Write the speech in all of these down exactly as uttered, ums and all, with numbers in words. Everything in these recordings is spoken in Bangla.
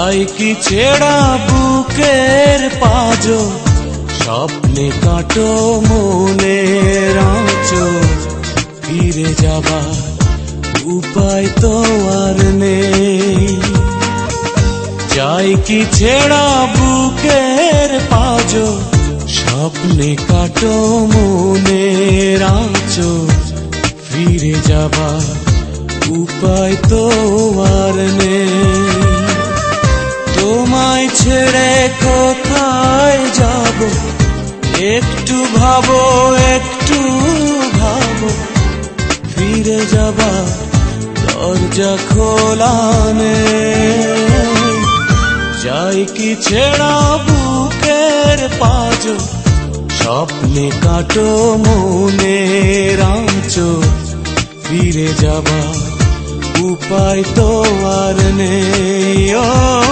যাই কি ছেড়া বুকের পাজো, স্বপ্নে কাটো মনের আঁচল, ফিরে যাবার উপায় তো আর নেই। যাই কি ছেড়া বুকের পাজো, স্বপ্নে কাটো মনের আঁচল, ফিরে যাবার উপায় তো আর নেই। তোমায় ছেড়ে কোথায় যাব, একটু ভাবো একটু ভাবো, ফিরে যাবার দরজা খোলা নেই। যাই কি ছেড়া বুকের পাজো, স্বপ্নে কাটো মনের আঁচল, ফিরে যাবার উপায় তো আর নেই। ও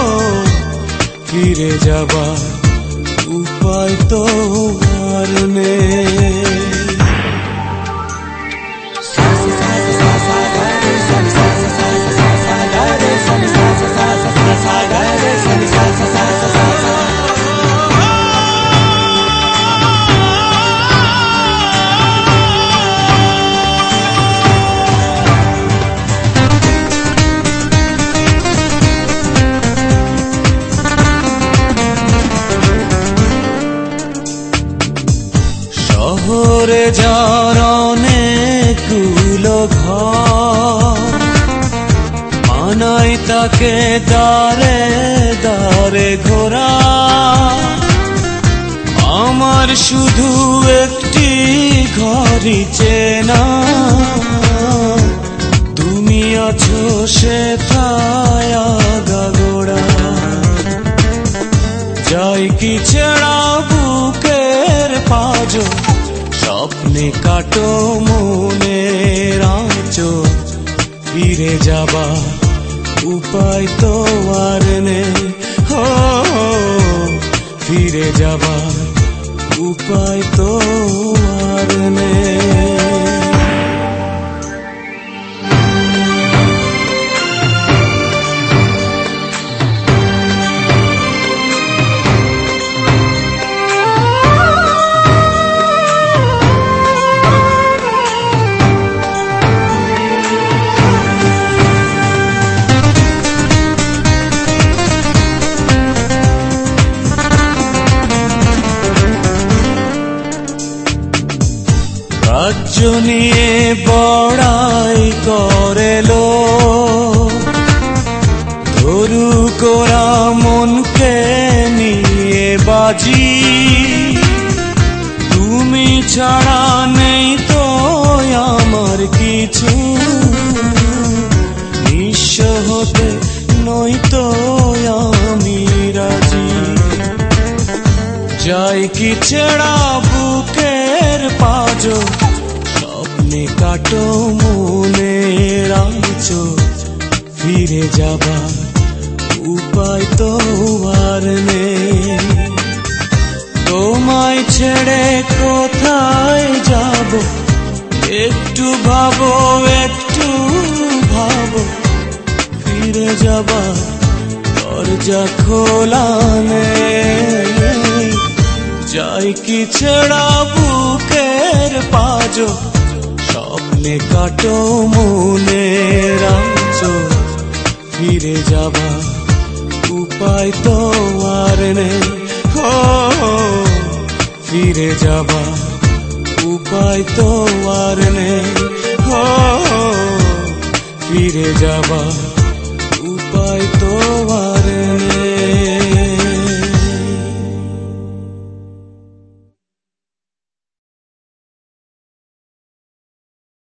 ফিরে যাবার উপায় তো আর নেই। শহরে যার অনেকগুলো ঘর, মানাই তাকে দারে দারে ঘোরা। আমার শুধু একটি ঘরই চেনা, তুমি আছো সেথায় আগাগোড়া। যাই কি ছেড়া বুকের পাজো, স্বপ্নে কাটো মনের আঁচল, ফিরে যাবার উপায় তো আর নেই। ও ফিরে যাবার উপায় তো আর নেই। রাজ্য নিয়ে বড়াই করে লোক, ধরু কোরা মনকে নিয়ে বাজি। তুমি ছাড়া নেই তো আমার কিছু, নিঃস্ব হতে নই তো আমি রাজি। যাই কি ছেড়া বুকের পাজো, স্বপ্নে কাটো মনের আঁচল, ফিরে যাবার উপায় তো আর নেই। তোমায় ছেড়ে কোথায় যাব, একটু ভাবো একটু ভাবো, ফিরে যাবার দরজা খোলা নেই। যাই কি ছেড়া বুকের পাজো, স্বপ্নে কাটো মনের আঁচল, ফিরে যাবার উপায় তো আর নেই। ও ফিরে যাবার উপায় তো আর নেই। ও ফিরে যাবার